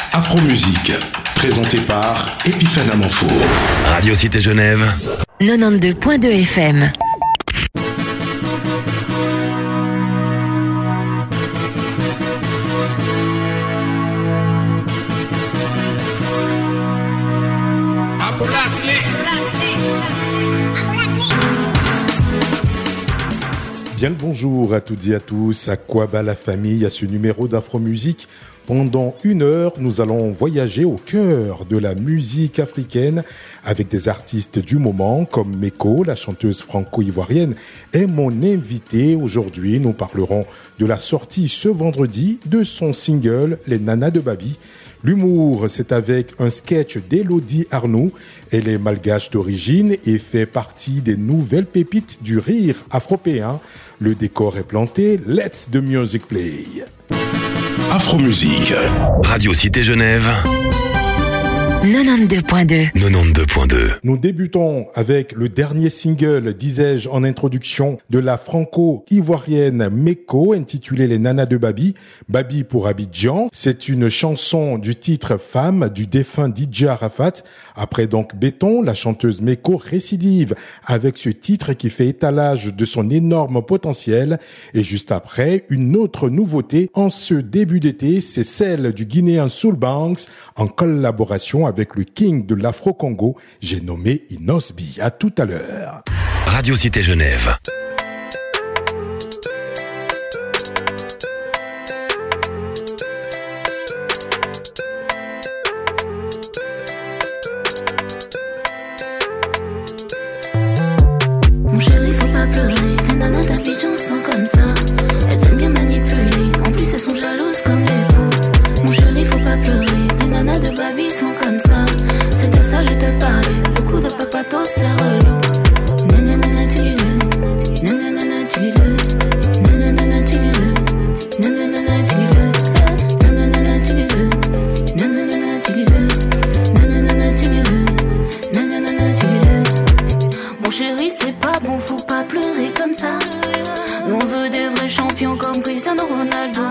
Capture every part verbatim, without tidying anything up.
Afro-musique, présenté par Epiphane Amanfo. Radio Cité Genève. quatre-vingt-douze point deux F M. Bien le bonjour à toutes et à tous, à quoi bat la famille à ce numéro d'Afro-musique. Pendant une heure, nous allons voyager au cœur de la musique africaine avec des artistes du moment comme Meko, la chanteuse franco-ivoirienne, est mon invitée. Aujourd'hui, nous parlerons de la sortie ce vendredi de son single « Les Nanas de Babi ». L'humour, c'est avec un sketch d'Élodie Arnoux. Elle est malgache d'origine et fait partie des nouvelles pépites du rire afropéen. Le décor est planté. Let's the music play. Afro-musique. Radio Cité Genève. quatre-vingt-douze point deux. quatre-vingt-douze point deux. Nous débutons avec le dernier single, disais-je en introduction, de la franco-ivoirienne Meko, intitulé Les Nanas de Babi. Babi pour Abidjan. C'est une chanson du titre Femme du défunt D J Arafat. Après donc Béton, la chanteuse Meko récidive avec ce titre qui fait étalage de son énorme potentiel. Et juste après, une autre nouveauté en ce début d'été, c'est celle du Guinéen Soul Banks en collaboration avec le king de l'Afro-Congo, j'ai nommé Inosbi. À tout à l'heure. Radio Cité Genève. Mon chéri, faut pas pleurer. Les nanas d'Abidjan sont comme ça. Elles aiment bien manipuler. En plus, elles sont jalouses comme des poux. Mon chéri, faut pas pleurer. Les nanas de Babi sont comme ça. C'est de ça je te parlais. Beaucoup de papatos, c'est relou. Nanana, tu veux. Nanana, tu veux. Nanana, tu veux. Nanana, tu veux. Nanana, tu veux. Nanana, tu veux. Nanana, tu veux. Nanana, tu veux. Mon chéri, c'est pas bon, faut pas pleurer comme ça. Nous on veut des vrais champions comme Cristiano Ronaldo.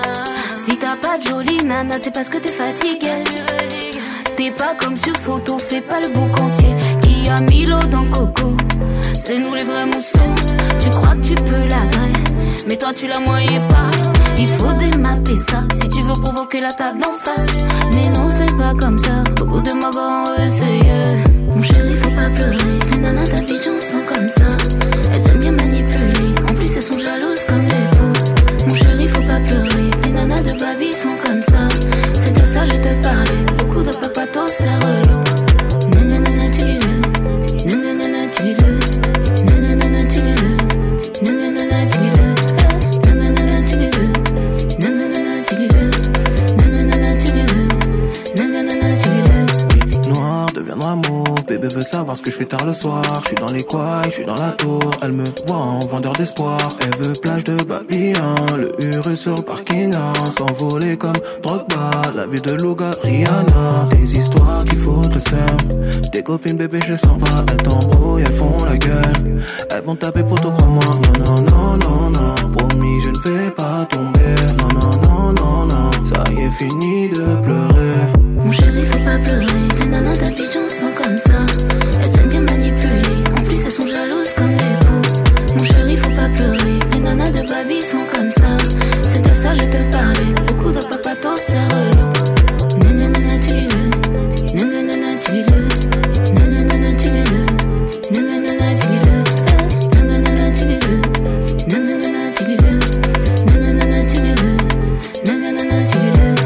Si t'as pas de jolie nana, c'est parce que t'es fatigué. T'es pas comme sur photo, fais pas le bouc entier. Qui a mis l'eau dans le coco? C'est nous les vrais moussons. Tu crois que tu peux la griller, mais toi tu la moyais pas. Il faut démapper ça, si tu veux provoquer la table en face. Mais non, c'est pas comme ça, beaucoup de m'avoir essayé. Mon chéri, faut pas pleurer. Les nanas d'Abidjan sont comme ça. Elles aiment bien manipuler. En plus, elles sont jalouses comme des poux. Mon chéri, faut pas pleurer. Les nanas de Babi sont comme ça. C'est de ça je te parlais. Beaucoup de papatos, c'est relou. Nanana, tu veux. Nanana, tu veux. Nanana, tu veux. Nanana, tu veux. Nanana, tu veux. Nanana, tu veux. Nanana, tu veux. Nanana, tu veux. Noir deviendra mauve, bébé veut savoir ce que je fais tard le soir. Je suis dans les coins, je suis dans la tour. Elle me voit en vendeur d'espoir. Elle veut plage de Babylon, le Uru sur le parking, hein. S'envoler comme Drogba, la vie de Luga, Rihanna. Des histoires qui foutent le seum. Tes copines bébé je sens pas, elles t'embrouillent, elles font la gueule. Elles vont taper pour toi, crois-moi. Non, non, non, non, non. Promis je ne vais pas tomber. Non, non, non, non, non. Ça y est fini de pleurer. Mon chéri, faut pas pleurer. Les nanas d'Abidjan sont comme ça. Elles aiment bien manipuler. En plus, elles sont jalouses comme des poux. Mon chéri, faut pas pleurer. Les nanas de Babi sont comme ça. C'est de ça je te parlais. Beaucoup de papatos, c'est relou. Nanana, tu veux. Nanana, tu veux. Nanana, tu veux. Nanana, tu veux. Nanana, tu veux. Nanana, tu veux. Nanana, tu veux. Nanana, tu veux.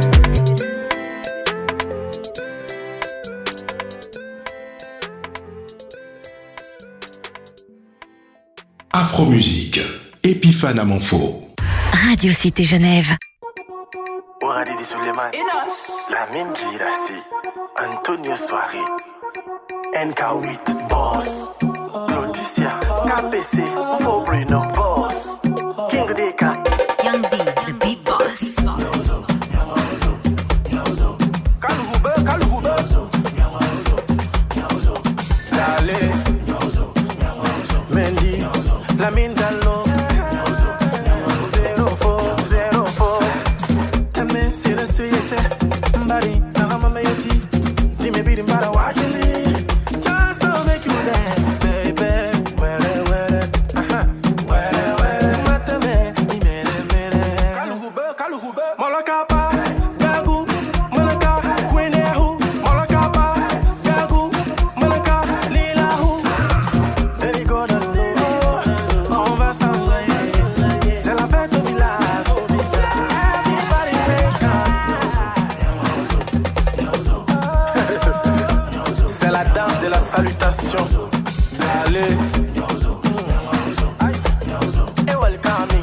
Afro-musique, Epiphane Amanfo. Radio Cité Genève. Ouradidi Suleiman, Lamine Girassi, Antonio Soiré, N K huit, Boss, Claudicia, K P C, Faux Bruno, Boss, King Deka, Young D, the beat boss. Kalhoube, Kalhoube, Dale, Mendy, Lamine Dallo, zero four, zero four, Tame, c'est la suite, Mbari. Salutations. Allez. Et welcome.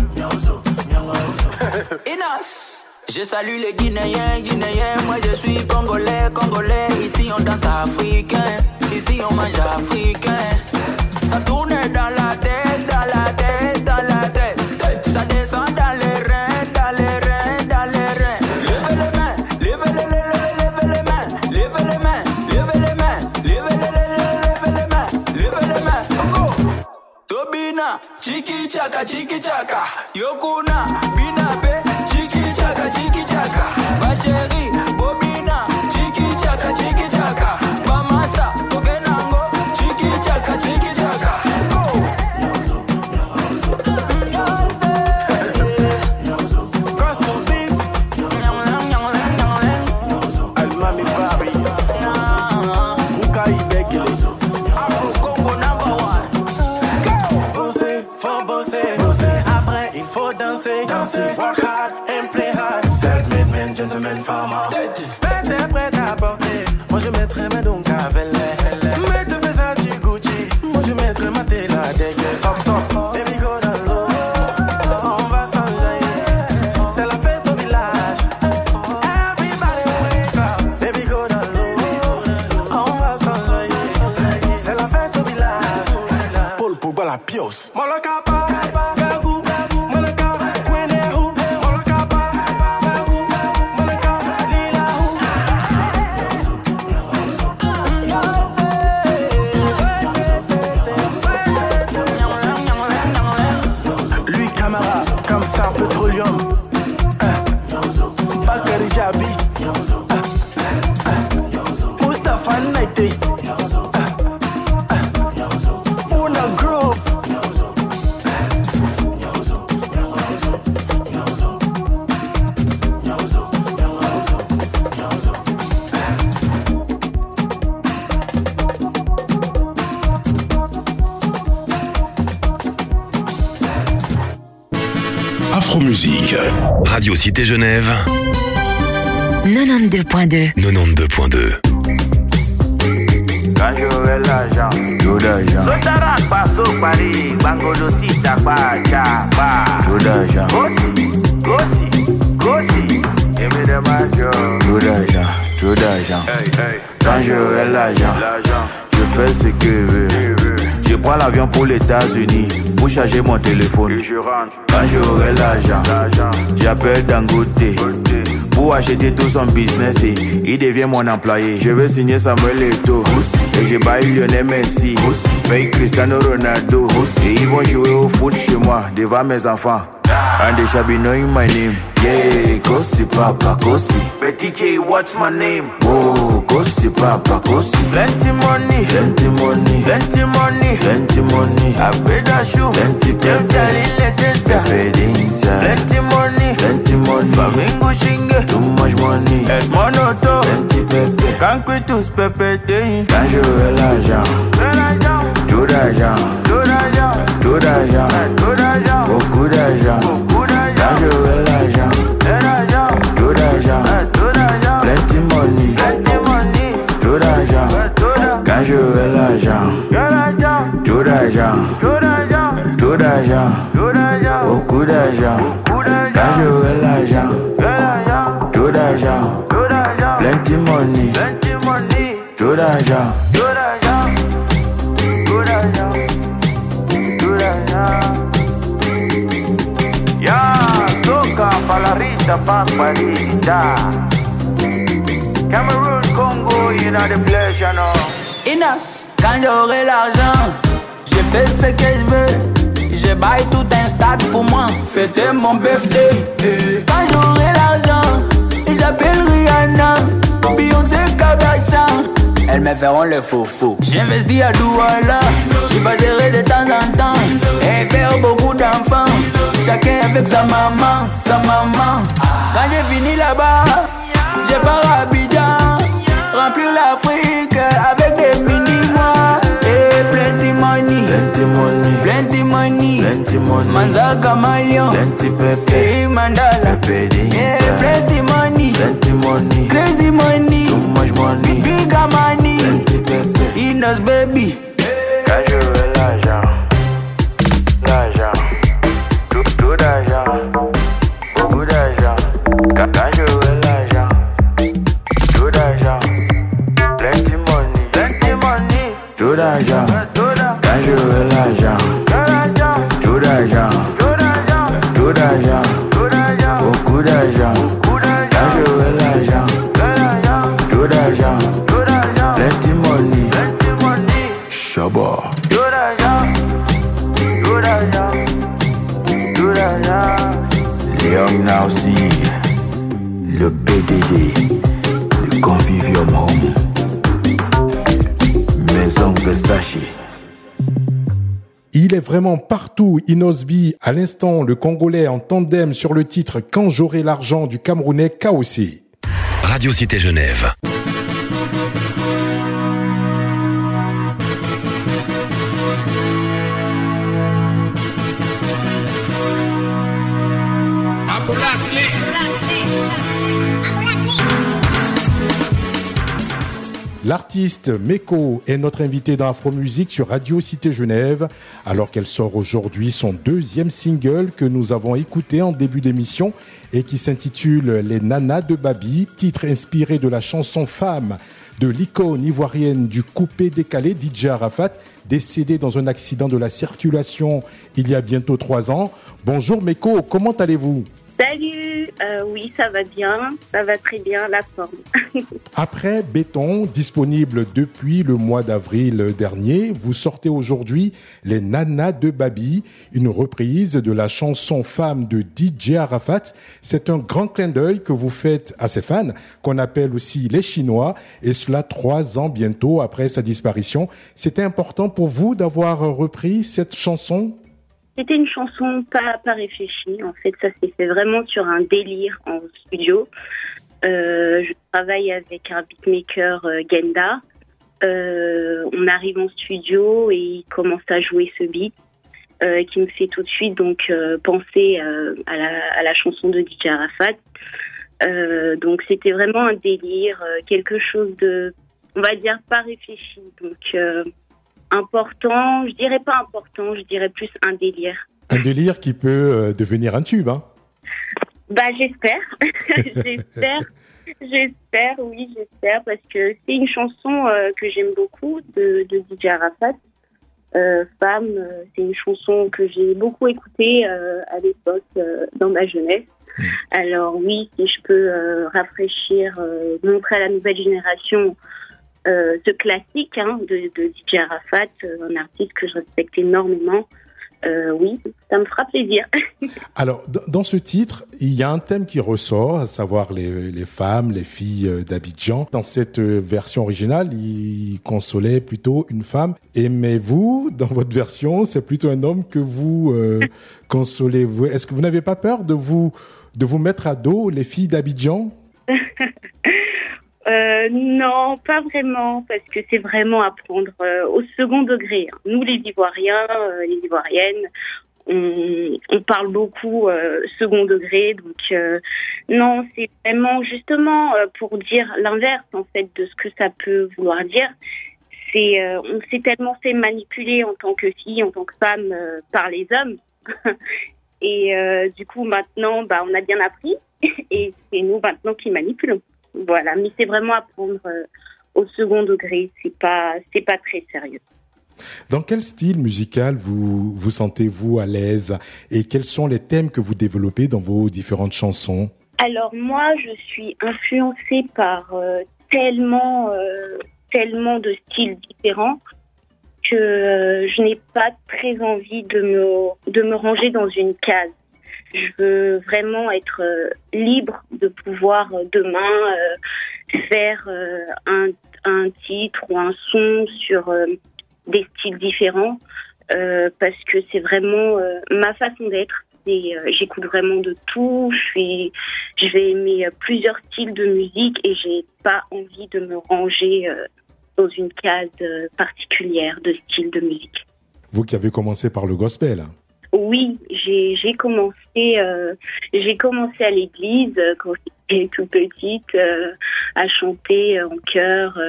Inas. Je salue les Guinéens, Guinéens. Moi je suis Congolais, Congolais. Ici on danse africain. Ici on mange africain. Ça tourne dans la tête, dans la tête, dans la tête. Ça descend dans les reins, dans les reins, dans les reins. Levez les mains, levez les, levez les mains, levez les mains, levez les mains, levez les, levez les mains, levez les mains. Congo. Tobina, chiki chaka, chiki chaka. Yokuna, bina be, chiki chaka, chiki chaka. Ma chérie, bobina, chiki chaka, chiki chaka. Mamasa, tokenango, chiki chaka, chiki chaka. Work hard and play hard. Self-made man, gentleman, farmer. Prêt et prêt à porter. Moi je mettrai mes dons Cavelet. Mets te fais ça du Gucci. Moi je mettrai ma télé la dégueule. Stop, stop. Baby go dans l'eau. On va s'enjailler. C'est la fête au village. Everybody wake up. Baby go dans l'eau. On va s'enjailler. C'est la fête au village. Paul Pogba la pios. Molokapa. Afromusique. Radio Cité Genève. quatre-vingt-douze point deux. quatre-vingt-douze point deux. Quand j'aurai l'argent, Joe d'argent. Sotara passo Paris, Bangolo si taba taba. Joe d'argent. Gossi, gossi, gossi. Give me the majo. Joe d'argent, Joe d'argent. Hey, hey. Quand j'aurai l'argent, L'argent, je fais ce que je veux. tu veux. Je prends l'avion pour les États-Unis pour charger mon téléphone. Et je rentre. Quand j'aurai l'argent, L'argent, j'appelle Dangote côté. pour acheter tout son business et il devient mon employé. Je veux signer Samuel Eto'o et je baille Lionel Messi, paye Cristiano Ronaldo et ils vont jouer au foot chez moi devant mes enfants. And they shall be knowing my name. Yeah, Kossi Papa Kossi. Petit J, what's my name? Oh, Kossi Papa Kossi. Plenty money, Plenty money, plenty money. plenty money. I pay the shoe, Plenty them pepe, tell testa. pepe inside. Plenty money, Plenty money, Flamingo shinge. too much money. Et monoto, Plenty pepe. quand que tous pépétés. Quand j'aurai l'argent, De l'argent, tout d'argent, de l'argent, tout d'argent, de l'argent, beaucoup d'argent. beaucoup Quand d'argent. j'aurai l'argent, De l'argent, tout d'argent, de l'argent, plenty money, plenty money. tout d'argent. De l'argent, Quand j'aurai l'argent, de l'argent, tout d'argent, de l'argent, tout d'argent, de l'argent, beaucoup d'argent. beaucoup Quand d'argent. j'aurai l'argent, De l'argent, tout d'argent, de l'argent, plenty money, plenty money. tout d'argent. De l'argent, de l'argent, de l'argent. Ya, soca, palarita, paparita. Cameroon, Congo, you know the place, you know. Inas, quand j'aurai l'argent, je fais ce que je veux. Je baille tout un stade pour moi, fêter mon birthday. Quand j'aurai l'argent, j'appelle Rihanna, Beyoncé, Kardashian. Elles me feront le faux-faux. J'investis à Douala, je passerai de temps en temps et faire beaucoup d'enfants. Chacun avec sa maman, sa maman. Quand j'ai fini là-bas, je pars à Abidjan, remplir l'Afrique avec des mini-mois. Et plenty money, Plenty money, plenty money, plenty money, Manzaka Malion, plenty pepe, et Mandala. pepe Yeah, inside. plenty money, Plenty money, crazy money, too much money, bigger money. plenty pepe, In business, baby. Quand je veux l'argent, l'argent, tout, tout d'argent, beaucoup d'argent. Quand, quand je veux l'argent, tout d'argent, plenty money, plenty money, tout d'argent. Quand je veux l'argent, tout d'argent, tout d'argent, beaucoup d'argent. Quand je veux l'argent, tout d'argent, plenty money, Shabba. Tout d'argent, tout d'argent, tout d'argent. Young Now see, le B D D, le Convivium Home, Maison Versace. Il est vraiment partout, Inosbi. À l'instant, le Congolais en tandem sur le titre « Quand j'aurai l'argent » du Camerounais K O C. Radio Cité Genève. L'artiste Meko est notre invitée dans Afro Musique sur Radio Cité Genève, alors qu'elle sort aujourd'hui son deuxième single que nous avons écouté en début d'émission et qui s'intitule Les Nanas de Babi, titre inspiré de la chanson Femme de l'icône ivoirienne du coupé-décalé D J Arafat, décédé dans un accident de la circulation il y a bientôt trois ans. Bonjour Meko, comment allez-vous ? Salut, euh, oui, ça va bien, ça va très bien, la forme. Après Béton, disponible depuis le mois d'avril dernier, vous sortez aujourd'hui Les Nanas de Babi, une reprise de la chanson Femme de D J Arafat. C'est un grand clin d'œil que vous faites à ses fans, qu'on appelle aussi les Chinois, et cela trois ans bientôt après sa disparition. C'était important pour vous d'avoir repris cette chanson ? C'était une chanson pas, pas réfléchie. En fait, ça s'est fait vraiment sur un délire en studio. Euh, je travaille avec un beatmaker, euh, Genda. Euh, on arrive en studio et il commence à jouer ce beat euh, qui me fait tout de suite donc euh, penser euh, à, la, à la chanson de D J Arafat. Euh, donc c'était vraiment un délire, euh, quelque chose de, on va dire, pas réfléchi. Donc... Euh, important, je dirais pas important, je dirais plus un délire. Un délire qui peut euh, devenir un tube, hein ? Bah j'espère, j'espère, j'espère, oui j'espère, parce que c'est une chanson euh, que j'aime beaucoup de, de D J Arafat. Euh, Femme, euh, c'est une chanson que j'ai beaucoup écoutée euh, à l'époque euh, dans ma jeunesse. Mmh. Alors oui, si je peux euh, rafraîchir, euh, montrer à la nouvelle génération Euh, ce classique hein, de, de D J Arafat, euh, un artiste que je respecte énormément, euh, oui, ça me fera plaisir. Alors, d- dans ce titre, il y a un thème qui ressort, à savoir les, les femmes, les filles d'Abidjan. Dans cette version originale, il consolait plutôt une femme. Et mais vous, dans votre version, c'est plutôt un homme que vous euh, consolez. Vous, est-ce que vous n'avez pas peur de vous, de vous mettre à dos les filles d'Abidjan ? Euh, non, pas vraiment, parce que c'est vraiment à prendre euh, au second degré. Nous, les Ivoiriens, euh, les Ivoiriennes, on, on parle beaucoup euh, second degré. Donc, euh, non, c'est vraiment justement euh, pour dire l'inverse, en fait, de ce que ça peut vouloir dire. C'est, euh, on s'est tellement fait manipuler en tant que fille, en tant que femme, euh, par les hommes. Et euh, du coup, maintenant, bah, on a bien appris. Et c'est nous, maintenant, qui manipulons. Voilà, mais c'est vraiment à prendre euh, au second degré, c'est pas, c'est pas très sérieux. Dans quel style musical vous vous sentez-vous à l'aise et quels sont les thèmes que vous développez dans vos différentes chansons ? Alors moi, je suis influencée par euh, tellement, euh, tellement de styles différents que euh, je n'ai pas très envie de me, de me ranger dans une case. Je veux vraiment être euh, libre de pouvoir euh, demain euh, faire euh, un, un titre ou un son sur euh, des styles différents euh, parce que c'est vraiment euh, ma façon d'être. Et, euh, j'écoute vraiment de tout. Je suis, je vais aimer euh, plusieurs styles de musique et j'ai pas envie de me ranger euh, dans une case euh, particulière de style de musique. Vous qui avez commencé par le gospel. Oui, j'ai, j'ai commencé, euh, j'ai commencé à l'église euh, quand j'étais toute petite euh, à chanter en chœur. Euh,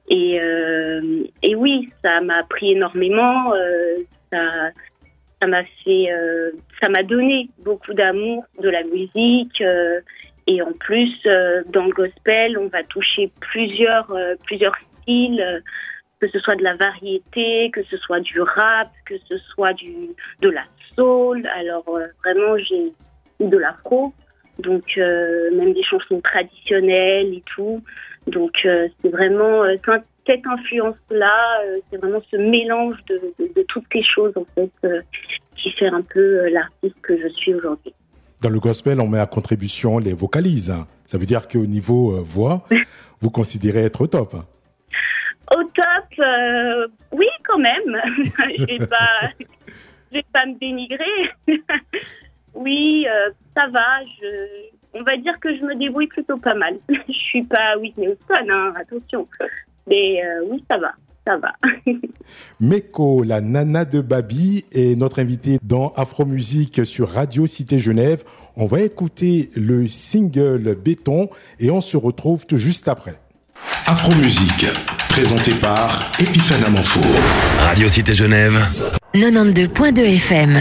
Et, euh, et oui, ça m'a appris énormément. Euh, ça, ça m'a fait, euh, ça m'a donné beaucoup d'amour de la musique. Euh, et en plus, euh, dans le gospel, on va toucher plusieurs, euh, plusieurs styles, euh, que ce soit de la variété, que ce soit du rap, que ce soit du, de la soul. Alors euh, vraiment, j'ai eu de l'afro, donc euh, même des chansons traditionnelles et tout. Donc euh, c'est vraiment euh, cette influence-là, euh, c'est vraiment ce mélange de, de, de toutes ces choses en fait euh, qui fait un peu euh, l'artiste que je suis aujourd'hui. Dans le gospel, on met à contribution les vocalises. Hein. Ça veut dire qu'au niveau euh, voix, vous considérez être au top. Au top, euh, oui quand même. je vais pas, je vais pas me dénigrer. oui, euh, ça va. Je, on va dire que je me débrouille plutôt pas mal. je suis pas Whitney Houston, hein, attention. Mais euh, oui, ça va, ça va. Meko, la nana de Babi, est notre invitée dans Afro Musique sur Radio Cité Genève. On va écouter le single Béton et on se retrouve tout juste après. Afro Musique, présenté par Epiphane Amanfour. Radio Cité Genève. quatre-vingt-douze virgule deux F M.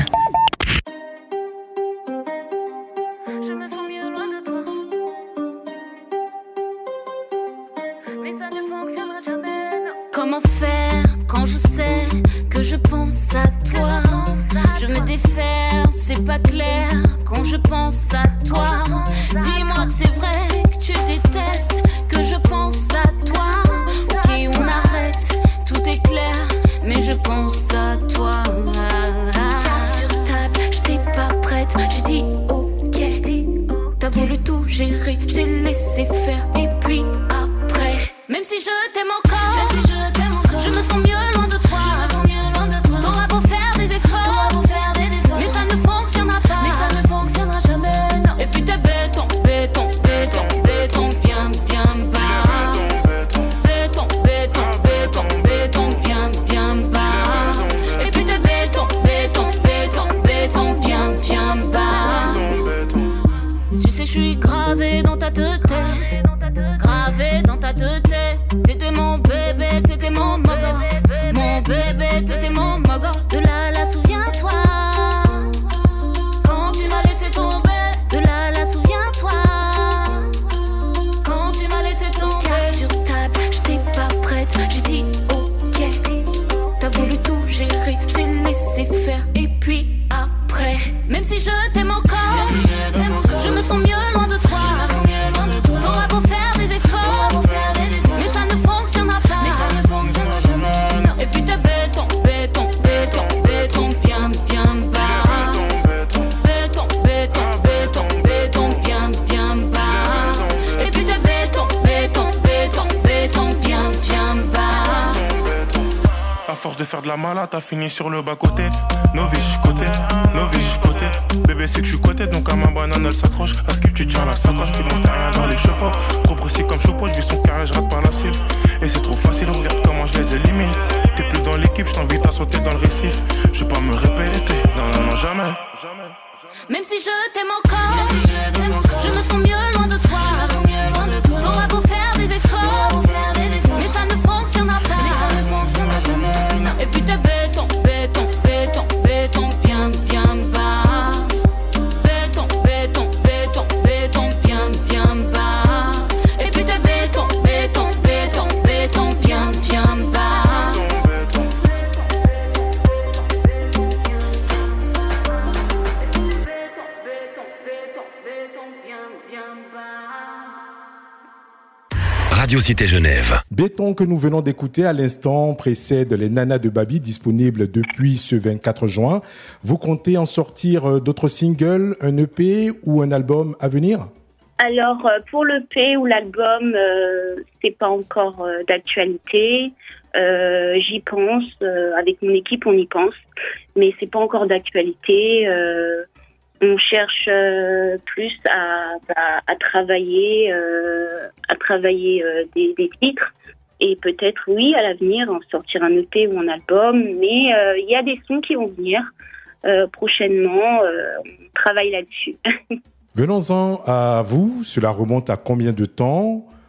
Comment faire quand je sais que je pense à toi? Je me défaire, c'est pas clair quand je pense à toi. Dis-moi que c'est vrai que tu détestes que je pense à toi. Ok, on arrête, tout est clair, mais je pense à toi. Carte sur table, j'étais pas prête, j'ai dit ok. T'as voulu tout gérer, je t'ai laissé faire. Et puis après, même si je t'aime encore, même si je t'aime encore, je me sens mieux loin de toi. Je me sens mieux loin de toi. T'auras beau faire des efforts, beau faire des efforts, mais ça ne fonctionnera pas. Mais ça ne fonctionnera jamais. Non. Et puis t'es béton, béton, béton, béton, bien, bien bas. Béton, béton, béton, béton, bien, bien bas. Et puis t'es béton, béton, béton, béton, bien, bien bas. Tu sais, je suis gravé dans ta tête. Gravé dans ta tête. T'étais mon bébé, t'étais mon mogo. Mon bébé, t'étais mon mogo. De là, là, souviens-toi. Quand tu m'as laissé tomber. De là, là, souviens-toi. Quand tu m'as laissé tomber. Carte sur table, j'étais pas prête. J'ai dit ok. T'as voulu tout gérer, je t'ai laissé faire. Et puis après, même si je t'aime encore, si je, t'aime encore, je me sens mieux loin de toi. Je me sens mieux loin de toi. T'auras beau faire des efforts, beau faire des efforts, mais ça ne fonctionnera pas. Mais ça ne fonctionnera jamais. Non. Et puis t'es béton, béton, béton, béton, bien, bien bas. Béton, béton, béton, béton, bien, bien bas. Et puis t'es béton, béton, béton, béton, bien, bien bas. À force de faire de la malade, t'as fini sur le bas-côté. Novice côté, novice côté. Bébé, c'est que je suis côté, donc à ma banane elle s'accroche. À ce que tu tiens la sacoche, tu montes rien dans les chapeaux. Trop précis comme Choupo, je vis son carré, je rate par la cible. Et c'est trop facile, regarde comment je les élimine. T'es plus dans l'équipe, je t'invite à sauter dans le récif. Je vais pas me répéter, non, non, non, jamais. Même si je t'aime encore, si je, t'aime encore, je me sens mieux loin de toi. Je me sens mieux loin de toi. T'auras beau faire des efforts, beau faire des efforts, mais ça ne fonctionnera pas. Mais ça ne fonctionnera jamais. Non. Et puis t'es béton, béton, béton, béton, bien, bien bas. Béton, béton, béton, béton, bien, bien bas. Et puis t'es béton, béton, béton, béton, bien, bien bas. Radio Cité Genève. Béton que nous venons d'écouter à l'instant précède les Nanas de Babi, disponibles depuis ce vingt-quatre juin. Vous comptez en sortir d'autres singles, un E P ou un album à venir? Alors, pour l'E P ou l'album, euh, c'est pas encore euh, d'actualité. Euh, j'y pense, euh, avec mon équipe, on y pense, mais c'est pas encore d'actualité. Euh, on cherche euh, plus à, à, à travailler, euh, à travailler euh, des, des titres et peut-être, oui, à l'avenir, en sortir un E P ou un album. Mais il euh, y a des sons qui vont venir euh, prochainement. Euh, on travaille là-dessus. Venons-en à vous. Cela remonte à combien de temps?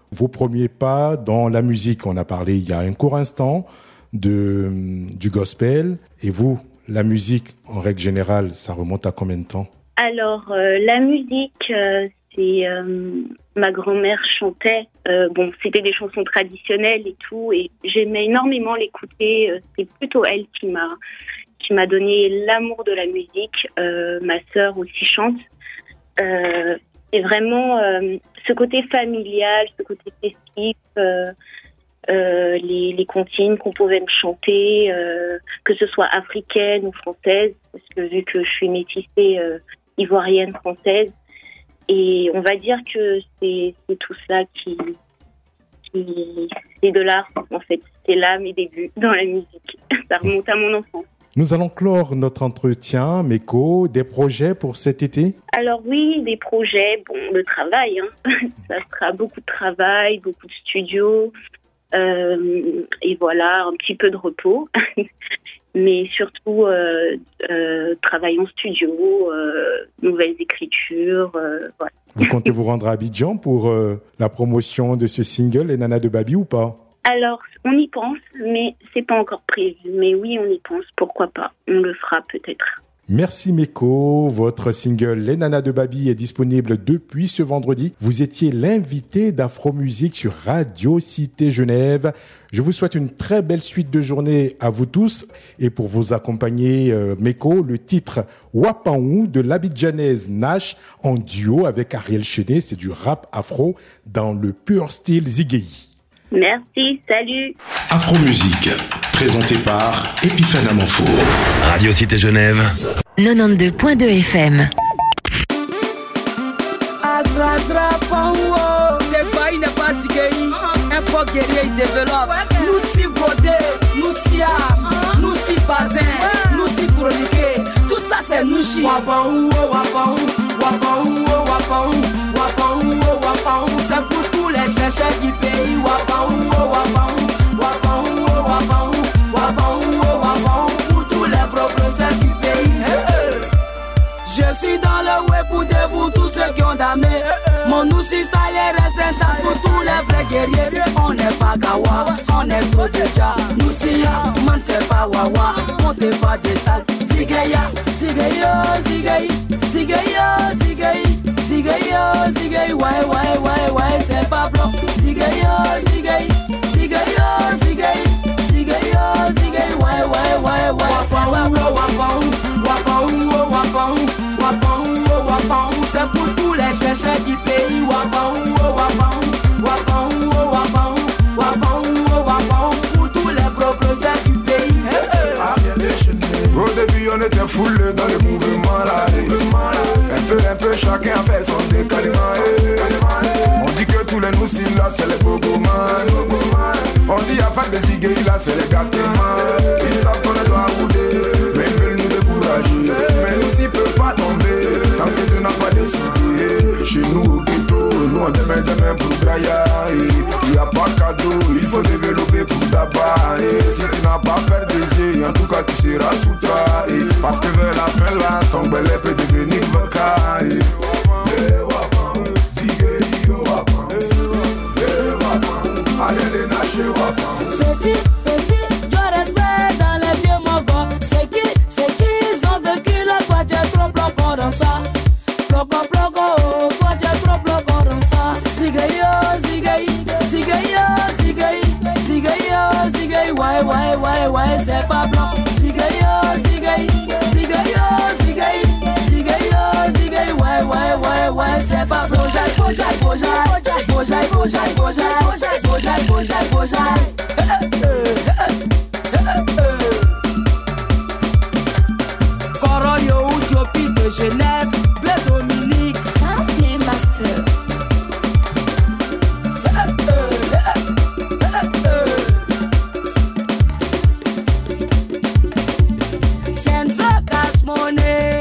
vos premiers pas dans la musique. On a parlé il y a un court instant de, du gospel. Et vous, la musique, en règle générale, ça remonte à combien de temps? Alors, euh, la musique, euh, c'est... Euh, ma grand-mère chantait. Euh, bon, c'était des chansons traditionnelles et tout. Et j'aimais énormément l'écouter. Euh, c'est plutôt elle qui m'a, qui m'a donné l'amour de la musique. Euh, ma sœur aussi chante. Euh, c'est vraiment euh, ce côté familial, ce côté festif, euh, euh, les, les comptines qu'on pouvait me chanter, euh, que ce soit africaine ou française, parce que vu que je suis métissée euh, ivoirienne française, et on va dire que c'est, c'est tout cela qui, qui c'est de l'art en fait, c'est là mes débuts dans la musique, ça remonte à mon enfance. Nous allons clore notre entretien, Meko. Des projets pour cet été? Alors oui, des projets. Bon, le travail, hein. Ça sera beaucoup de travail, beaucoup de studios. Euh, et voilà, un petit peu de repos. Mais surtout, euh, euh, travail en studio, euh, nouvelles écritures. Euh, voilà. Vous comptez vous rendre à Abidjan pour euh, la promotion de ce single, Les Nanas de Babi, ou pas? Alors, on y pense, mais c'est pas encore prévu. Mais oui, on y pense, pourquoi pas. On le fera peut-être. Merci Meko. Votre single Les Nanas de Babi est disponible depuis ce vendredi. Vous étiez l'invité d'Afro Musique sur Radio Cité Genève. Je vous souhaite une très belle suite de journée à vous tous. Et pour vous accompagner, euh, Meko, le titre Wapaou de l'Abidjanaise Nash en duo avec Ariel Chenet. C'est du rap afro dans le pur style Ziggy. Merci, salut. Afro Musique, présenté par Epiphane Amanfour. Radio Cité Genève. quatre-vingt-douze point deux F M. Asra Asra Pango, des bails n'est pas Ziggy. Un peu guerrier il développe. Nous si Brodé, nous si Am, nous si Bazin, nous si Chroniqué. Tout ça c'est nous chi. Wapaou, wapaou, wapaou, wapaou, wapaou, wapaou. C'est pour tous les chercheurs du pays. Wapaou, wapaou, wapaou, wapaou, wapaou, wapaou. Pour tous les propriétaires du pays. Je suis dans le web pour debout tous ceux qui ont damné. Mon outil style reste instable pour tous les vrais guerriers. On n'est pas gawa, on est trop déjà. Nous si ya, man c'est pas wawa. On n'est pas des stades. Zigaya, Zigayo, Zigayi, Zigayo, Zigayi, Zigayo, Zigayi, ouais, ouais, ouais, ouais, c'est pas blanc. Zigayo, Zigayi, Zigayo, Zigayi, Zigayo, Zigayi, ouais, ouais, ouais, ouais, c'est pas blanc. Wapaou, wapaou, wapaou, wapaou, wapaou, c'est pour tous les chercheurs du pays. Wapaou, wapaou, wapaou, wapaou, wapaou, wapaou, pour tous les propriétaires du pays. Au début on était foulés dans le mouvement là. Un peu, un peu, chacun a fait son décaliment. On dit que tous les noussis là c'est les bogoman. On dit à faire des Ziggy là c'est les gâtements. Ils savent qu'on doit rouler, mais ils veulent nous décourager. Mais nous s'ils peuvent pas tomber, tant que Dieu n'a pas décidé. Chez nous au ghetto, nous on demain demain pour grailler. Il n'y a pas de cadeau, il faut développer pour d'abord. Si tu n'as pas peur des yeux, en tout cas tu seras sous toi. Parce que vers la fin là, ton bel peut devenir votre cas. Petit, petit, je respecte dans les vieux mogos. C'est qui, c'est qui, ils ont vécu là, toi tu es trop bloquant dans ça. Bloquant, bloquant, toi tu es trop bloquant dans ça. Zigayo, Zigayi, Zigayo, Zigayi, Zigayo, Zigayi, ouais, ouais, ouais, ouais, c'est pas blanc. Zigayo, Zigayi, Zigayo, Zigayi, Zigayo, Zigayi, ouais, ouais, ouais, ouais, c'est pas blanc. Bojaï, bojaï, bojaï, bojaï, bojaï, bojaï, bojaï, bojaï, bojaï. Coroyo, Utiopi de Genève, Blé Dominique, Family Master. Kenzo Cash Money.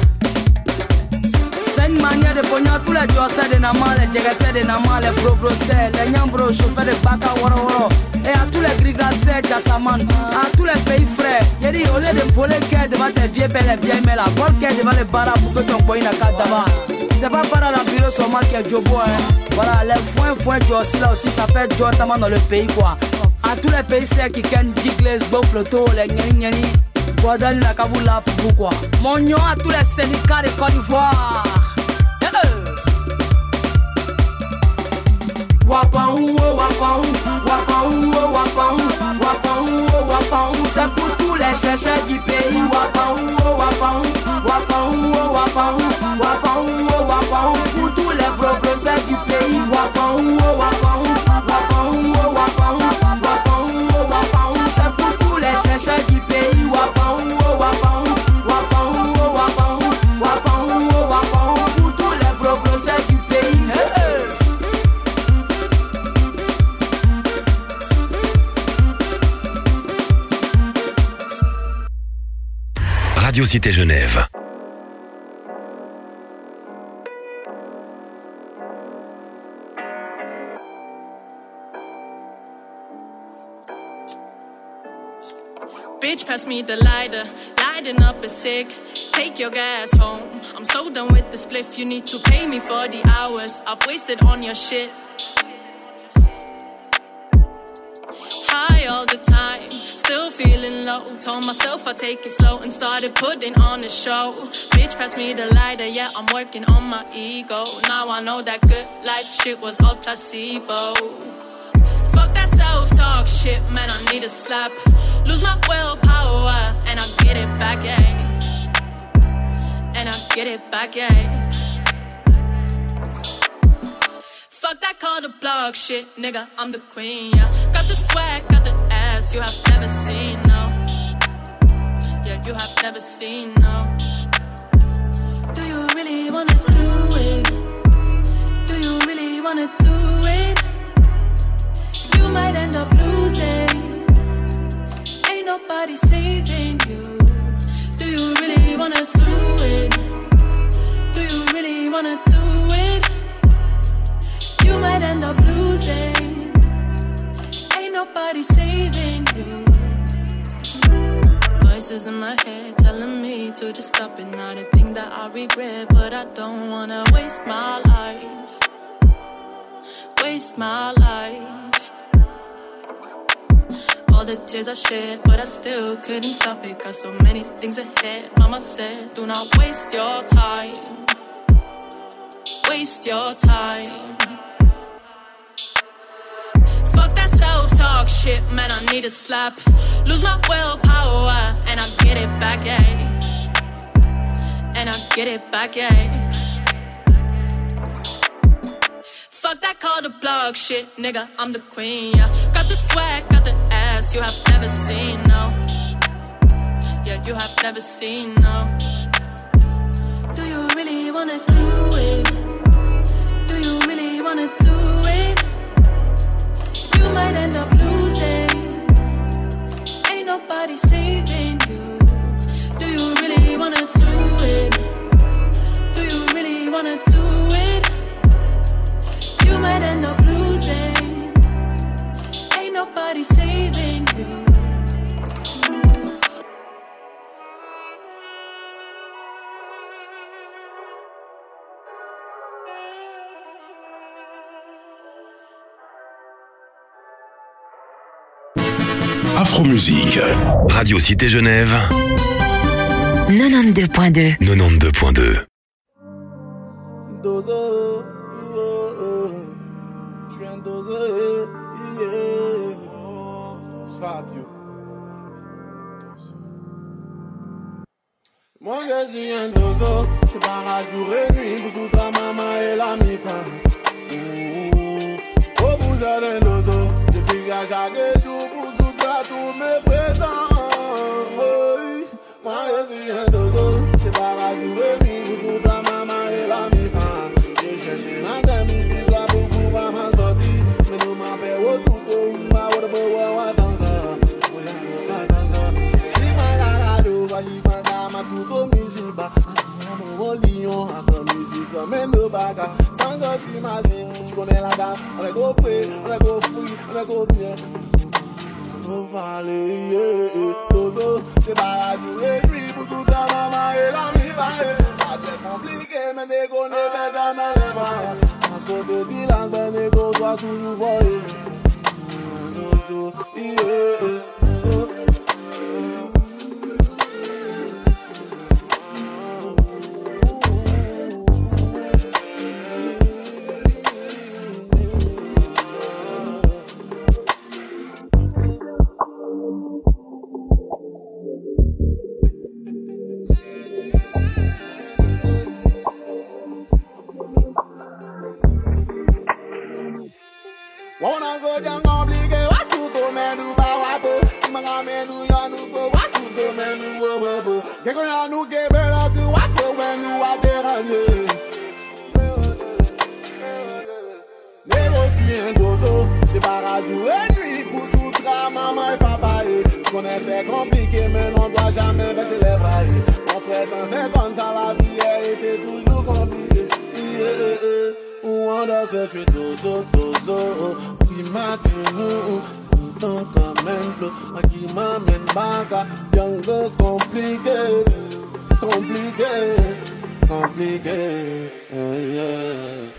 C'est une manière de pognon tous les jours, c'est des namans, les djégats, c'est des namans, les bro-bro, c'est les nyambro, chauffeurs de baka, woro woro. Et à tous les gris glacés, Jassaman, à tous les pays frères. Y'a dit, au lieu de voler le devant tes vieux belles et vieilles, mais la vol devant les barras pour que ton boy n'a qu'à d'abord. c'est pas par la bureau seulement qui est Jobo, hein. Voilà, les foins, foins, Jossi là aussi, ça fait Joe notamment dans le pays, quoi. À tous les pays, c'est qui ken Digles, Bofloto, les Nyani Nyani, Guadani, la Kaboula, pour quoi. Mon nom à tous les syndicats de Côte d'Ivoire. Wapaou, wapaou, wapaou, wapaou, wapaou, wapaou, c'est pour tous les chercheurs du pays. Wapaou, wapaou, wapaou, wapaou, wapaou, wapaou, pour tous les progresseurs du pays. Wapaou, wapaou, wapaou, wapaou, wapaou, wapaou, c'est pour tous les chercheurs du pays. Wapaou, wapaou, wapaou, wapaou, wapaou, wapaou, pour tous les progresseurs du pays. Radio Cité Genève. Bitch, pass me the lighter. Lighting up is sick. Take your gas home. I'm so done with the spliff. You need to pay me for the hours I've wasted on your shit. High all the time, still feeling low. Told myself I'd take it slow and started putting on a show. Bitch, pass me the lighter, yeah, I'm working on my ego. Now I know that good life shit was all placebo. Fuck that self-talk shit, man, I need a slap. Lose my willpower, and I get it back, yeah. And I get it back, yeah. Fuck that call the plug shit, nigga, I'm the queen, yeah. Got the swag, got the ass, you have never seen, no. Yeah, you have never seen, no. Do you really wanna do it? Do you really wanna do it? You might end up losing. Ain't nobody saving you. Do you really wanna do it? Do you really wanna do it? You might end up losing. Ain't nobody saving you. Voices in my head telling me to just stop it. Not a thing that I regret, but I don't wanna waste my life. Waste my life. All the tears I shed, but I still couldn't stop it. Got so many things ahead. Mama said, do not waste your time. Waste your time. Fuck that self-talk shit, man, I need a slap. Lose my willpower, and I get it back, yeah. And I get it back, yeah. Fuck that call the plug shit, nigga, I'm the queen, yeah. Got the swag, got the ass, you have never seen, no. Yeah, you have never seen, no. Do you really wanna do it? Do you really wanna do it? You might end up losing. Ain't nobody saving you. Do you really wanna do it? Do you really wanna do it? You might end up losing. Ain't nobody saving you. Afromusique. Radio Cité Genève. quatre-vingt-douze point deux. quatre-vingt-douze point deux. Dozo, yeah. Je suis un dozo, yeah. Fabio. Moi je suis un dozo, je pars à jour et nuit, bousou ta maman et la mi-fin. Au bout d'un dozo, depuis qu'à chaque jour, bousou ta tous mes présents. Moi je suis un dozo, je pars à jour et nuit, bousou ta maman et la mi-fin. J'ai cherché l'après-midi, ça beaucoup pas m'a sorti, mais nous m'appelle au tout au m'a oué de boire à tanga. Si ma la la do, va y panda ma tout au musiba. Mon lion a comme musique comme un de baga. Tanga si ma si, tu connais la dame. On est go près, on est go free, on est go bien. On va aller, yeah, dozo, t'es pas la nuit et nuit, pour tout ta maman et la mi va. c'est compliqué, mais négo ne fait jamais les bras. Parce qu'on te dit là, ben négo soit toujours voyé. Wanna go down compliqué, what to do, man, do ba wapo. Mga men do ya nu go, what to do, man, do wo wo wo. Get on ya nu get better, do what to when you are déranger. Négocier un dozo, des barrages et nuit pour soutra, maman et fabaye. Tu connais c'est compliqué, mais on doit jamais baisser les bras. Mon frère, sans cinquante, ça la vie a été toujours compliquée. Yeah. Wanda que je dozo, dozo, prima tunu, tout en comme un bleu, à qui m'amène baga, younger, complicated, complicated, complicated, yeah.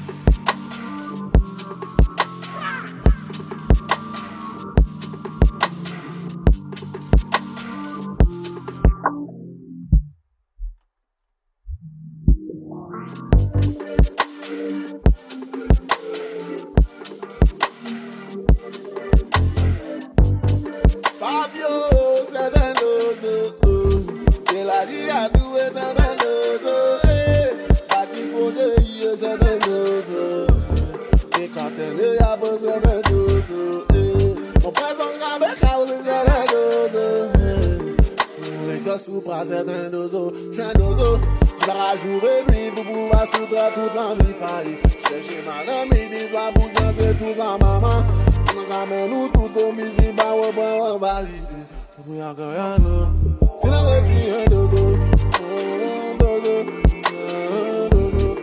Soupra certains dozo, j'suis un dozo. J'pars jour et nuit pour pouvoir soutenir toute la vie faillie. Chercher madame, il dit soit bousin, c'est tout ça maman. On ramène nous tout au misi, bah ouais, bah ouais, bah ouais. Y'a que y'a que. C'est la réussite, un dozo. Un dozo. Un dozo.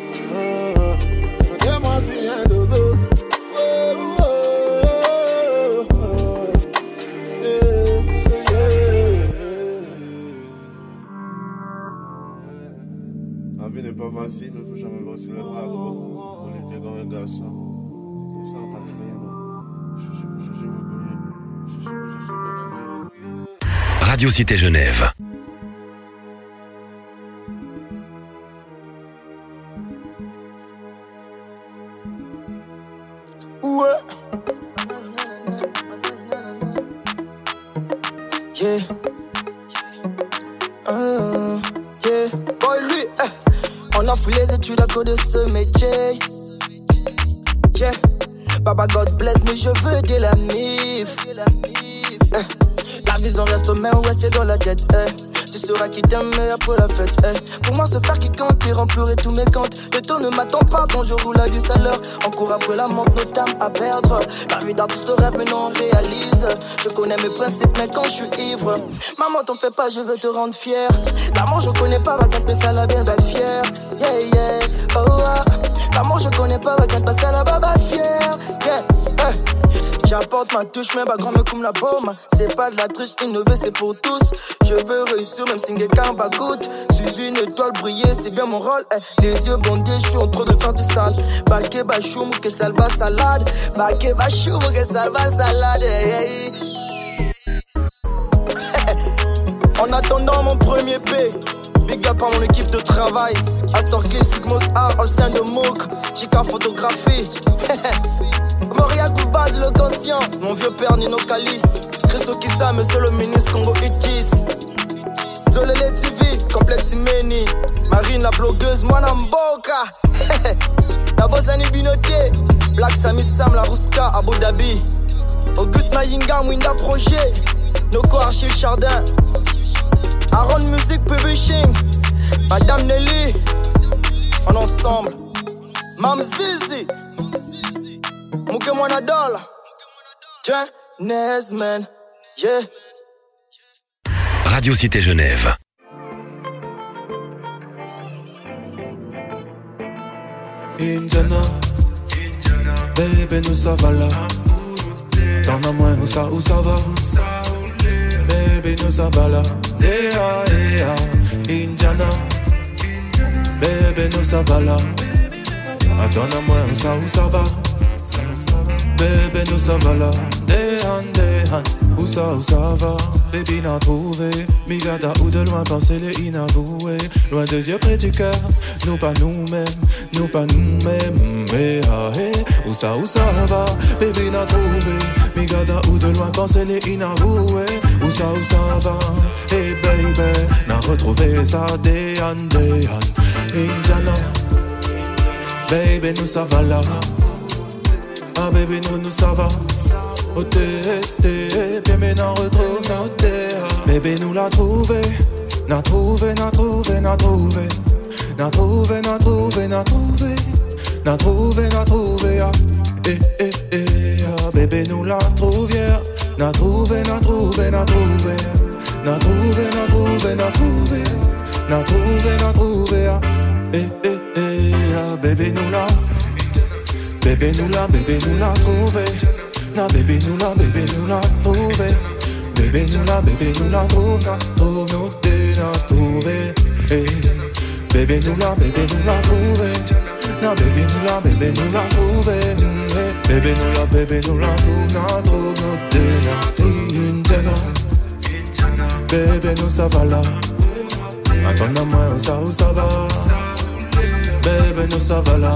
C'est que moi, c'est un dozo. La vie n'est pas facile, il ne faut jamais brosser les bras, gros. On était comme un garçon. C'est ça, t'as rien, non. Je suis, je suis reconnu. Je suis, je suis reconnu. Radio Cité Genève. Ouais. Yeah. Uh, yeah. Boy, lui, eh. On a fait les études à cause de ce métier. Yeah. Baba God bless, mais je veux de la mif. Eh. La vision reste au même, ouais, c'est dans la tête. Eh. Tu sauras qui t'aime après la fête. Eh. Pour moi, ce faire qui compte, et remplir tous mes comptes. Le temps ne m'attend pas quand je roule à dix à l'heure. On court après la montre, nos dames à perdre. La vie d'artiste rêve, mais non, on réalise. Je connais mes principes, mais quand je suis ivre. Maman, t'en fais pas, je veux te rendre fier. L'amour, je connais pas, va mais ça la bien, va fier. Yeah, yeah, oh, ah. L'amour, je connais pas, va pas ça la baba fier. Yeah, hey. J'apporte ma touche, mais pas grand me comme la bombe. C'est pas de la triche, innover c'est pour tous. Je veux réussir, même si quelqu'un va goûte. Suis une étoile briller, c'est bien mon rôle. Eh. Les yeux bondés, je suis en train de faire du sale. Baké bachoum, que salva salade. Baké bachoum, que salva salade. Hey. En attendant mon premier P, big up à mon équipe de travail. Astor Clip, Sigmos Art, Olsen de Mouk. J K photographie. Moria Goubaz, le conscient. Mon vieux père Nino Kali. Chris Okisa, monsieur le ministre Congo Itis. Zolele T V, Complexe Imeni. Marine la blogueuse, Mwana Mboka. La Bozani Binotier. Black Sami Sam, la Ruska, Abu Dhabi. Auguste Mayinga, Mwinda Projet. Noko Archil Chardin. Aaron Music Publishing. Madame Nelly. En ensemble. Mam Zizi. Mouke Mwanadol. Tiens, Nesman. Yeah. Radio Cité Genève. Indiana, baby nous ça va là. T'en as moins où ça, où ça va. Baby nous ça va là. Yeah, yeah, Indiana, Bébé, nous ça va là. Attends-moi, où ça, où ça va? Bébé, nous ça va là. Dehan, dehan, où ça, où ça va? Baby, n'a trouvé. Migada ou de loin, penser les inavoués. Loin des yeux, près du cœur. Nous pas nous-mêmes, nous pas nous-mêmes. Mais ah, hey, où ça, où ça va? Baby, n'a trouvé. Migada ou de loin, penser les inavoués. Où ça, où ça va? Hey baby, n'a retrouvé ça. Dehan, dehan, Indiana. Baby, nous ça va là. Ah baby, nous, nous ça va. Oh t'es, t'es, bien mais n'en retrouve nos terres. Baby, nous l'a trouvé. N'a trouvé, n'a trouvé, n'a trouvé. N'a trouvé, n'a trouvé, n'a trouvé. N'a trouvé, n'a trouvé, ah. Eh, eh, eh, ah. Baby, nous l'a trouvé. N'a trouvé, n'a trouvé, n'a trouvé. N'a trouvé, n'a trouvé, n'a trouvé. N'a trouvé, n'a trouvé, ah. Eh, eh, eh, ah. Baby, nous l'a. Bébé nous l'a, bébé nous l'a trouvé. Na bébé nous l'a, bébé nous l'a trouvé. Bébé nous l'a, bébé nous l'a trouvé. Na trouve nous t'es n'a trouvé. Hey. Bébé nous l'a, bébé nous l'a trouvé. Na bébé nous l'a, bébé nous l'a trouvé. Hey. Bébé nous l'a, bébé nous l'a trouvé. Na trouve nous t'es n'a Indiana. Bébé nous ça va là. Attends-moi où ça, où ça va. Bébé nous ça va là.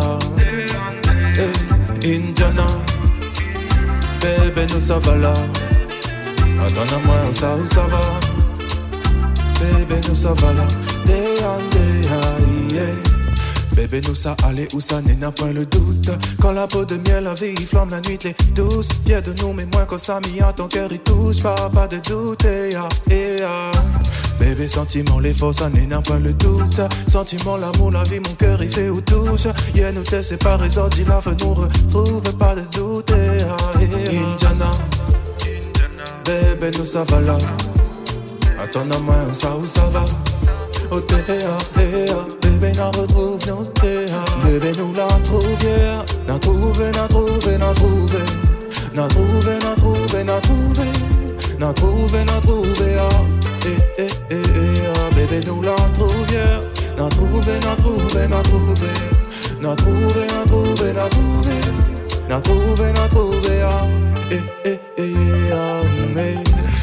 Hey, Indiana, bébé nous ça va là. Attends-moi où ça, où ça va. Bébé nous ça va là. Dehan, dehan, yeah. Bébé nous ça allait où ça n'est n'a point le doute. Quand la peau de miel la vie flamme la nuit les douces. Fier de nous mais moins quand ça mis à ton cœur il touche. Pas, pas de doute, et yeah, yeah. Bébé sentiment, les forces, ça n'est n'a pas le doute. Sentiment, l'amour, la vie, mon cœur il fait où touche. Yeah, nous t'es séparés, sortis là, veut nous retrouve, pas de doute. Yeah, yeah. Indiana, bébé nous ça va là. Attends-moi, où ça, où ça va? Oh t'es bébé n'a retrouve nous théa. Bébé nous l'a trouvé, n'a trouvé, n'a trouvé, n'a trouvé. N'a trouvé, n'a trouvé, n'a trouvé. N'a trouvé, n'a trouvé, ah. Eh, eh, eh, eh, ah. Bébé nous l'a trouvé. N'a trouvé, n'a trouvé, n'a trouvé. N'a trouvé, n'a trouvé, n'a trouvé. N'a trouvé, n'a trouvé, ah. Eh, eh, eh, eh, ah. Mais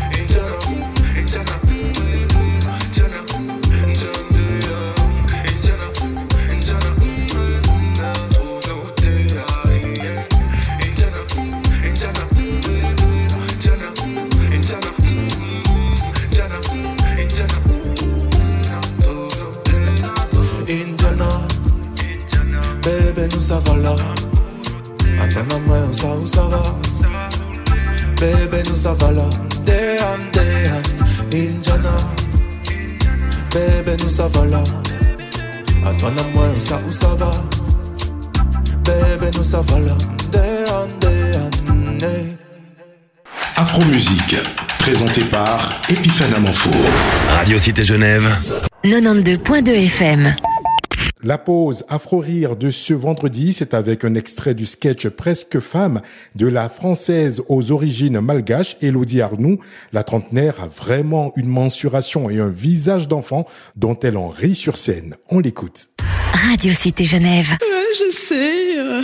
bébé nous ça va là. Attends-moi où ça, où ça va. Bébé nous ça va là. Dehan, dehan, Indiana. Bébé nous ça va là. Attends-moi où ça, où ça va. Bébé nous ça va là. Dehan, dehan, hey. Afro-musique, présenté par Epiphane Amanfour. Radio Cité Genève. quatre-vingt-douze point deux F M. La pause Afro-Rire de ce vendredi, c'est avec un extrait du sketch Presque Femme de la française aux origines malgaches, Élodie Arnoux. La trentenaire a vraiment une mensuration et un visage d'enfant dont elle en rit sur scène. On l'écoute. Radio Cité Genève. Ouais, je sais. euh.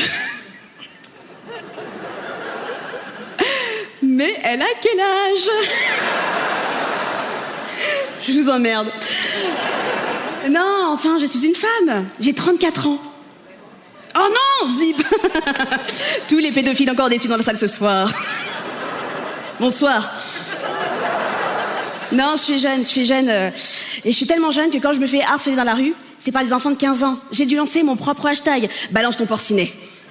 Mais elle a quel âge? Je vous emmerde. Non, enfin, je suis une femme. J'ai trente-quatre ans. Oh non, zip. Tous les pédophiles encore déçus dans la salle ce soir. Bonsoir. Non, je suis jeune, je suis jeune. euh, et je suis tellement jeune que quand je me fais harceler dans la rue, c'est par des enfants de quinze ans. J'ai dû lancer mon propre hashtag. Balance ton porcinet.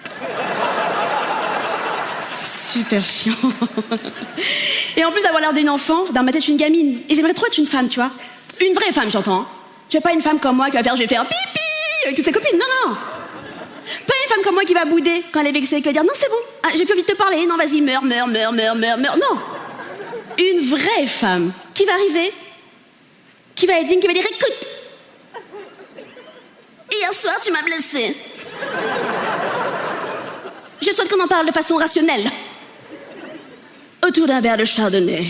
Super chiant. Et en plus d'avoir l'air d'une enfant, dans ma tête, je suis une gamine. Et j'aimerais trop être une femme, tu vois. Une vraie femme, j'entends. Hein. Je veux pas une femme comme moi qui va faire, je vais faire pipi avec toutes ses copines. Non, non. Pas une femme comme moi qui va bouder quand elle est vexée, qui va dire non, c'est bon, ah, j'ai plus envie de te parler. Non, vas-y, meurs, meurs, meurs, meurs, meurs, meurs. Non. Une vraie femme qui va arriver, qui va être digne, qui va dire écoute, hier soir, tu m'as blessée. Je souhaite qu'on en parle de façon rationnelle. Autour d'un verre de chardonnay.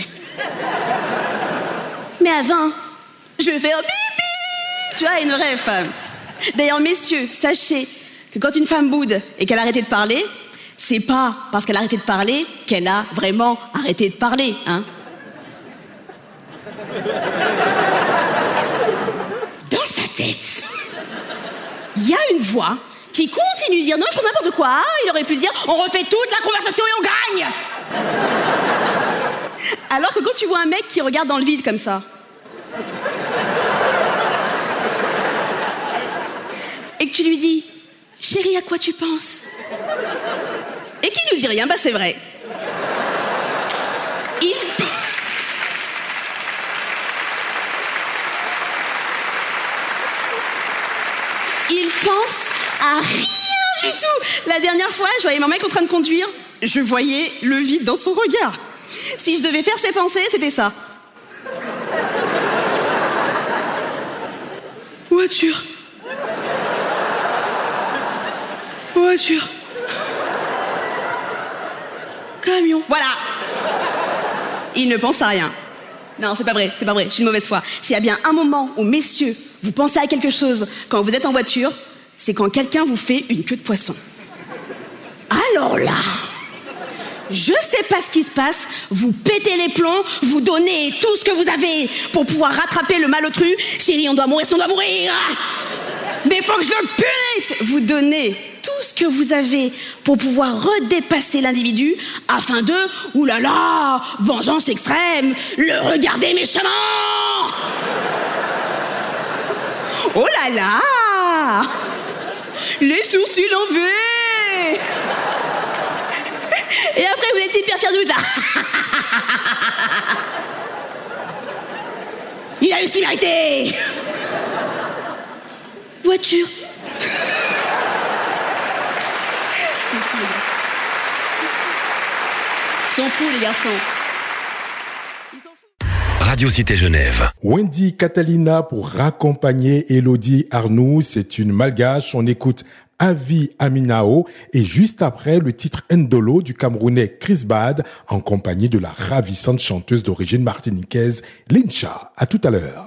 Mais avant, je vais faire pipi. Tu vois, une vraie femme. D'ailleurs, messieurs, sachez que quand une femme boude et qu'elle a arrêté de parler, c'est pas parce qu'elle a arrêté de parler qu'elle a vraiment arrêté de parler, hein. Dans sa tête, il y a une voix qui continue de dire non, je trouve n'importe quoi. Il aurait pu dire on refait toute la conversation et on gagne. Alors que quand tu vois un mec qui regarde dans le vide comme ça, et que tu lui dis chérie, à quoi tu penses? Et qu'il ne dit rien, bah c'est vrai. Il Il pense à rien du tout. La dernière fois, je voyais mon mec en train de conduire, je voyais le vide dans son regard. Si je devais faire ses pensées, c'était ça. Voiture. Voiture. Camion. Voilà. Il ne pense à rien. Non, c'est pas vrai, c'est pas vrai, je suis une mauvaise foi. S'il y a bien un moment où, messieurs, vous pensez à quelque chose quand vous êtes en voiture, c'est quand quelqu'un vous fait une queue de poisson. Alors là, je sais pas ce qui se passe, vous pétez les plombs, vous donnez tout ce que vous avez pour pouvoir rattraper le malotru. Chérie, on doit mourir, si on doit mourir. Mais faut que je le punisse. Vous donnez tout ce que vous avez pour pouvoir redépasser l'individu afin de, oulala, vengeance extrême, le regarder méchamment. Oh là là, les sourcils en V. Et après vous êtes hyper fiers de vous là. Il a eu ce qu'il méritait. Voiture. Ils sont fous les garçons. Radio Cité Genève. Wendy Catalina pour raccompagner Elodie Arnoux, c'est une malgache. On écoute Avi Aminao et juste après le titre Ndolo du Camerounais Chris Bad en compagnie de la ravissante chanteuse d'origine martiniquaise Lincha. À tout à l'heure.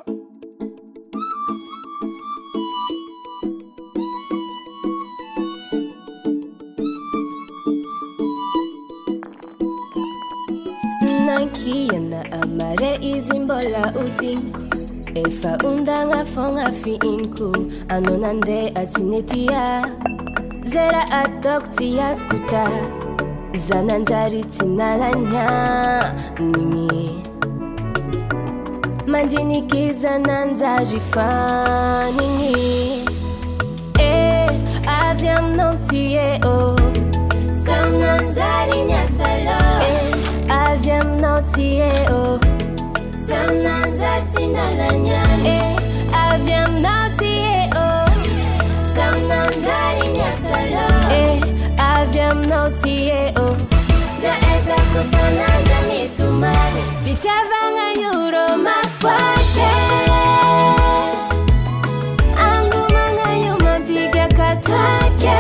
Nankia na amare izimbola udinku Efa undanga fonga fi inku Anonande atinetia Zera adoktia skuta Zananzari tinalanya Nimi Mandini kiza nanzari fa Nimi Eh, aviam notie o Samnanzari nyasalo Eh Aviam notie o Samnanza tinalanya Eh Aviam notie o Samnanza rinyasalo Eh Aviam notie o Na eza kusana jami tumare Vichavanga yuro mafuate Angumanga yuma biga katwake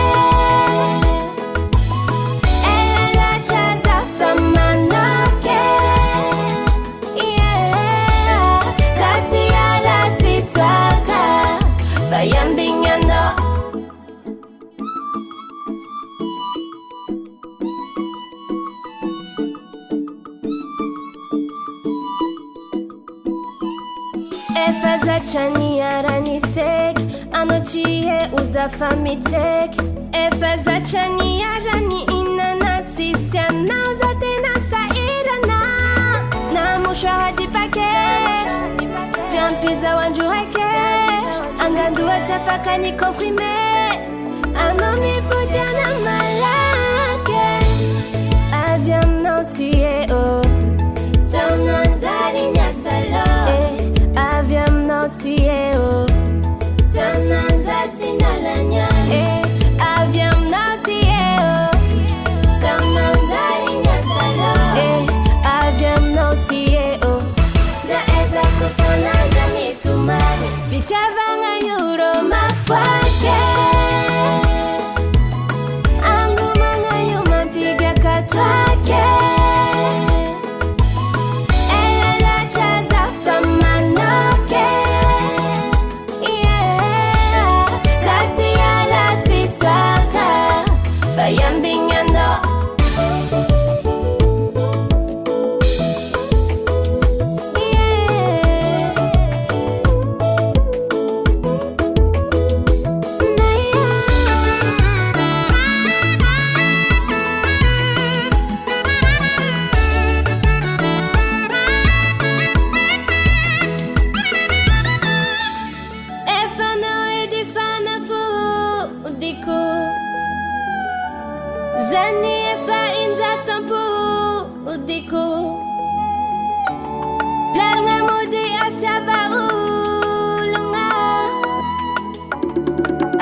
Efaza chani arani sek Anochie uza famitek Efaza chani arani inanati Siana uza tena sairana Na mushwa hadi pake Tiampiza wanjureke Angandu atafaka ni komprime Anomi pudiana malake Aviam nautie o Samnanzari nyasalo Aviam nautie o Samnanzati nalanya Eh, aviam nautie o Samnanzari nyasalo Eh, aviam nautie o Na eza kusana jami tumare Vichavanga yuro mafuake Ang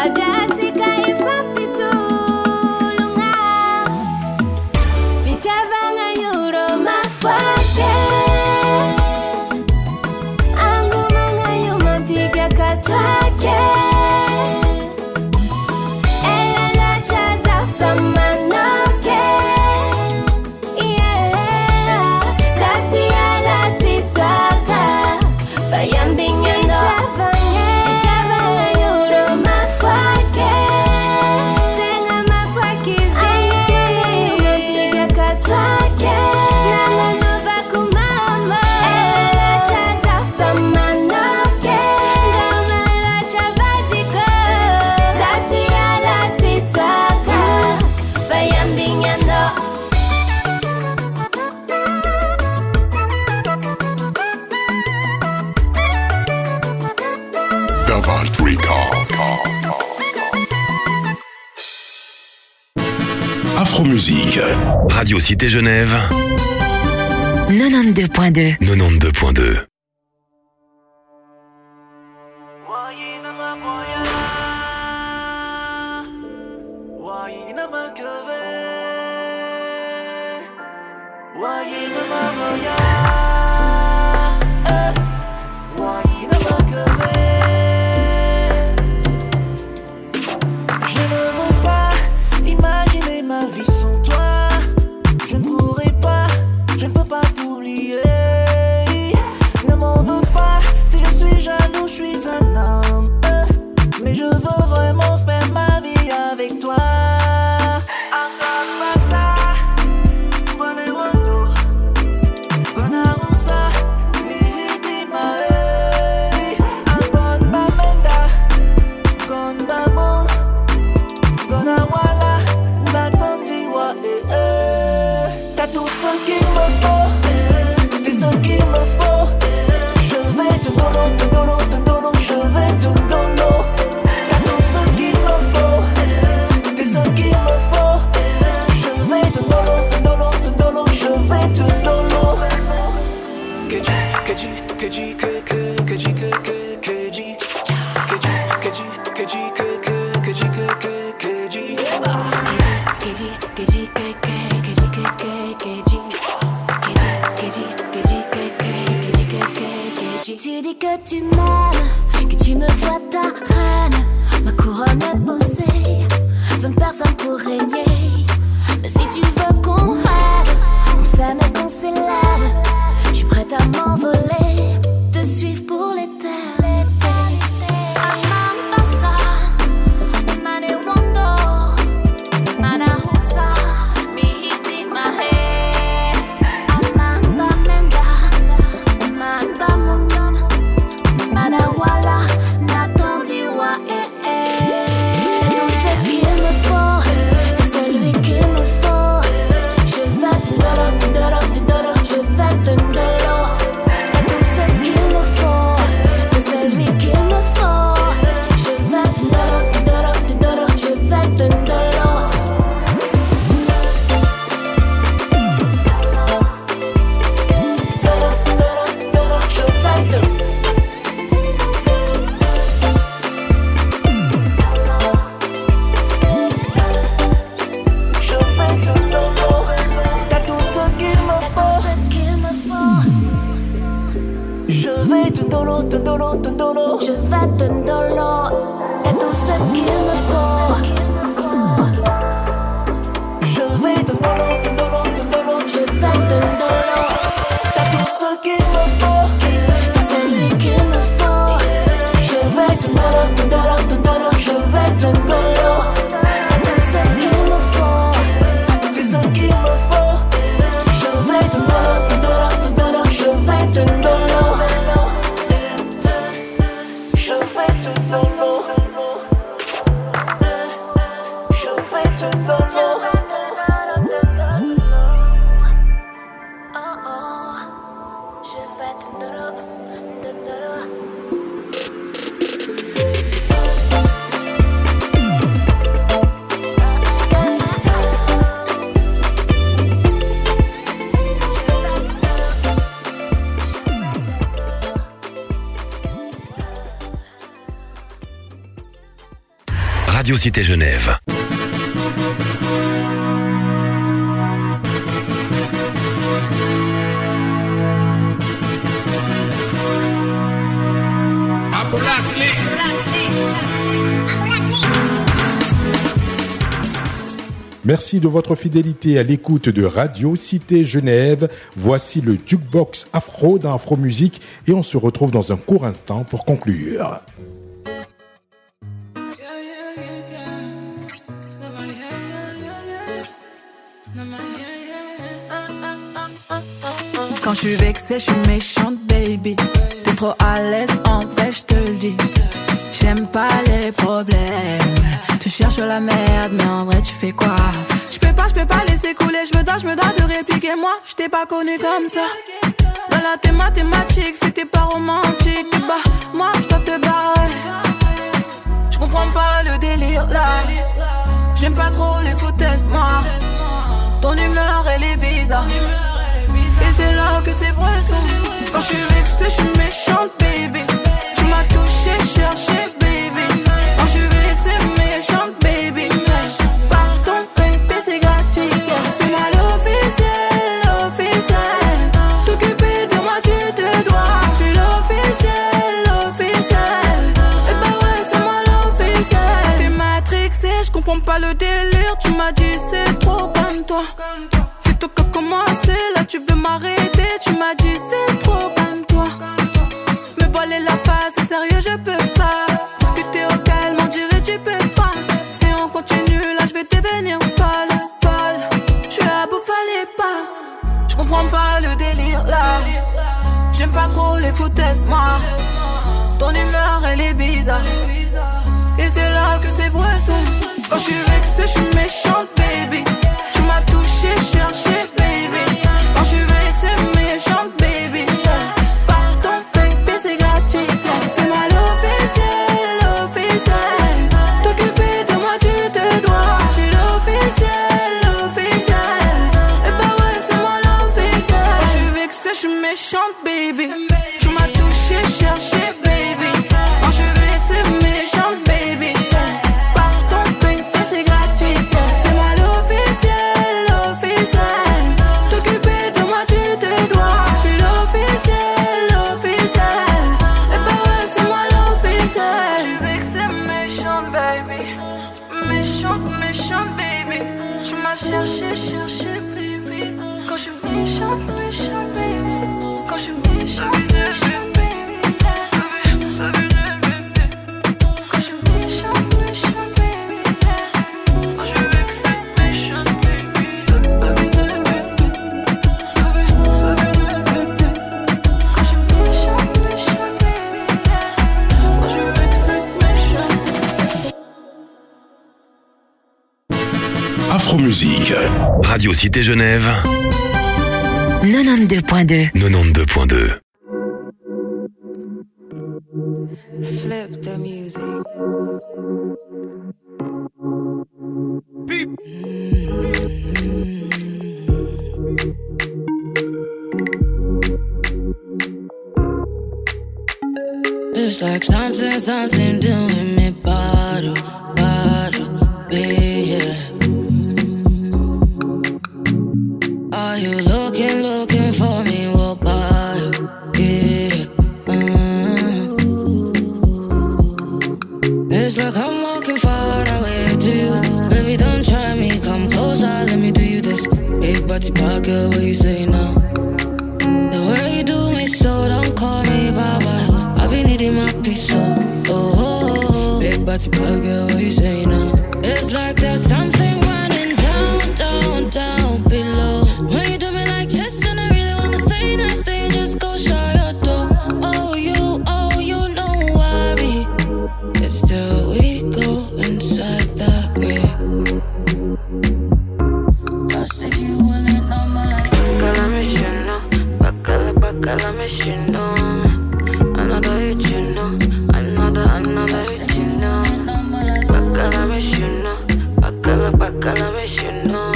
Afromusique. Radio Cité Genève. quatre-vingt-douze point deux. quatre-vingt-douze point deux. Tu dis que tu m'aimes, que tu me vois ta reine. Ma couronne est posée, besoin de personne pour régner. Mais si tu veux qu'on rêve, qu'on s'aime et qu'on s'élève, je suis prête à m'envoler, te suivre pour l'éternité. Radio Cité Genève. Merci de votre fidélité à l'écoute de Radio Cité Genève. Voici le Jukebox Afro dans Afro Musique et on se retrouve dans un court instant pour conclure. Quand je suis vexée, je suis méchante, baby. T'es trop à l'aise, en vrai, je te le dis. J'aime pas les problèmes. Tu cherches la merde, mais en vrai, tu fais quoi? Je peux pas, je peux pas laisser couler. Je me dois, je me dois de répliquer. Moi, je t'ai pas connu comme ça. Dans la thé mathématique, c'était pas romantique. Bah, moi, je dois te barrer. Je comprends pas le délire là. J'aime pas trop les foutaises, moi. Ton humeur, elle est bizarre. Et c'est là que c'est pressant. Quand je suis vexée, je suis méchante, baby. Tu m'as touché, cherché, baby. Quand je suis vexée, méchante, baby. Pardon, baby, c'est gratuit. C'est mal officiel, officiel. T'occuper de moi, tu te dois. Je suis l'officiel, officiel. Et bah ouais, c'est mal officiel. T'es matrixé, je comprends pas le délire. Tu m'as dit c'est trop comme toi. C'est toi qui as commencé, là tu veux m'arrêter. Tu m'as dit c'est trop comme toi. Me voiler la face, sérieux je peux pas. Discuter au calme, on dirait tu peux pas. Si on continue, là je vais devenir folle, folle. Je suis à bout, fallait pas. Je comprends pas le délire là. J'aime pas trop les foutaises, moi. Ton humeur elle est bizarre. Et c'est là que c'est bresson. Quand je suis vexée, je suis méchante, baby. Tu m'as touché, cherché, baby. Quand je suis vexée, méchante, baby. Pardon, baby, c'est gratuit. C'est mal officiel, officiel. T'occuper de moi, tu te dois. Je suis l'officiel, officiel. Et bah ouais, c'est mal officiel. Quand je suis vexée, je suis méchante, baby. Tu m'as touché, cherché, baby. Quand je suis vexée, méchante, baby. Pardon, baby, c'est gratuit. C'est mal officiel, officiel. T'occuper de moi, tu te dois. Je suis l'officiel, officiel. Et bah ouais, c'est mal officiel. Je suis vexée, méchante, baby. Méchante, méchante, baby. Tu m'as cherché, cherché, baby. Quand je suis méchante, méchante, baby. Quand je suis méchante, méchante, baby. Quand je suis méchante, méchante, baby. Quand je suis vexée, méchante, baby. Quand je suis méchante, méchante, baby. Quand je suis vexée, méchante. Afro Musique. Radio Cité Genève. quatre-vingt-douze point deux. quatre-vingt-douze point deux. Flip the music. It's like something, something doing me bottle, bottle, yeah. Are you looking, looking for me? What bottle, yeah. Uh. It's like I'm walking far away to you. Baby, don't try me, come closer, let me do you this. Big body pocket, what you say now? The way you do me so, don't call me Baba. I be needing my peace, so oh, oh, oh. Big body pocket, what you say now? It's like there's something running down, down, down below. When you do me like this, and I really wanna say nice thing, just go shut your door. Oh, you, oh, you know I be. It's still we go inside that way. Cause if you want it, I'm like Bacala me, you know. Bacala, bacala me, you know. Another hit, you know. Another, another hit, you know. Bacala me, you know. Bacala, bacala me, you know.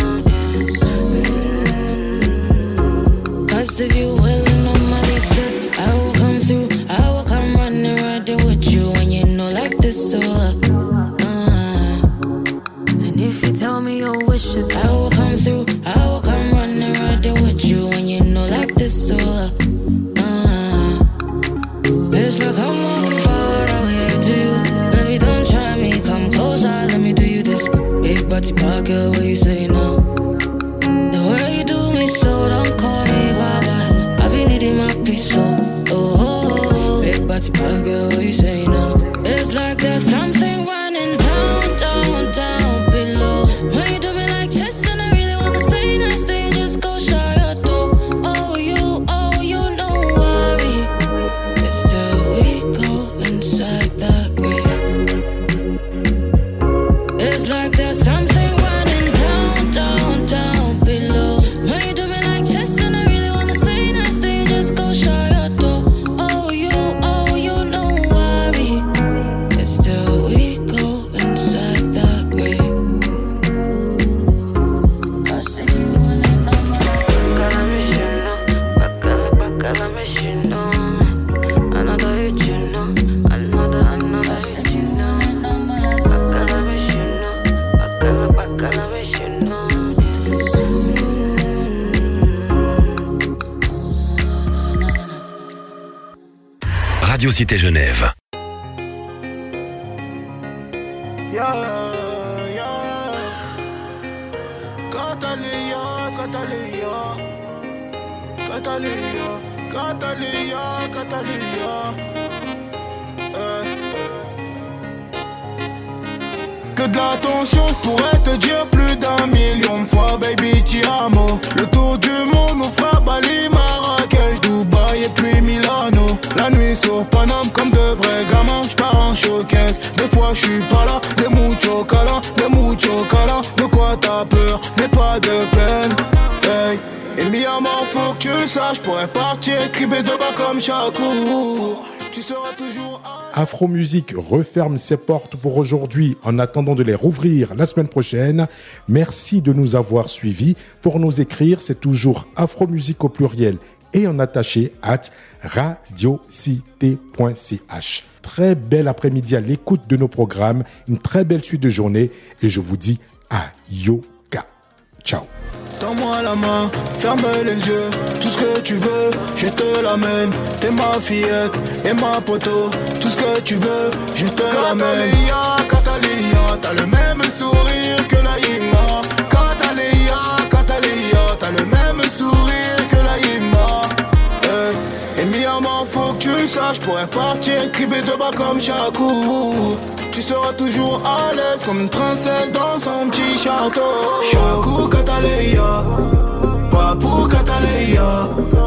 Cause if you willing on my like this, I will come through. I will come running, running with you. And you know like this, so uh, uh. body bad girl, what you say now? It's like there's something running down, down, down below. When you do me like this, and I really wanna say nice things, just go shut your door. Oh, you, oh, you know why we. It's till we go inside that way. It's like there's something running down, down, down below. When you do me like this, and I really wanna say nice things, just go shut your door. Oh, you, oh, you know why we. It's till we go inside that way. Cause if you wanna know my Bacala, miss you know. Another hit, you know. Another, another. Cause if you wanna know my Bacala, miss you know. Bacala, bacala, miss you know. Radio Cité Genève. Yeah, yeah. Catalia, Catalia. Catalia, Catalia, Catalia. Eh. Que de l'attention, je pourrais te dire plus d'un million de fois, baby, ti amo. Le tour du monde, nous fera Bali, Marrakech, Dubaï et puis Milano. La nuit sur Paname comme de vrais gamins, j'pars en showcase. Des fois j'suis pas là, des mucho câlins, des mucho câlins. De quoi t'as peur, mais pas de peine. Hey, et mi amour, faut que tu le saches, pourrais partir, criber de bas comme Shakur. Tu seras toujours à... Afro Musique referme ses portes pour aujourd'hui en attendant de les rouvrir la semaine prochaine. Merci de nous avoir suivis. Pour nous écrire, c'est toujours Afro Musique au pluriel et en attaché at radiocité point c h. Très bel après-midi à l'écoute de nos programmes, une très belle suite de journée et je vous dis ayoka. Ciao. Tends-moi la main, ferme les yeux, tout ce que tu veux, je te l'amène. T'es ma fillette et ma poteau, tout ce que tu veux, je te l'amène. Catalia, Catalia, t'as le même sourire que la Yima. Catalia, Catalia, t'as le même sourire que la Yima. Hey. Et mi amour, faut que tu le saches, pourrais partir, criber de bas comme Shakur. Tu seras toujours à l'aise comme une princesse dans son petit château. Shakur Catalia, Papou Catalia.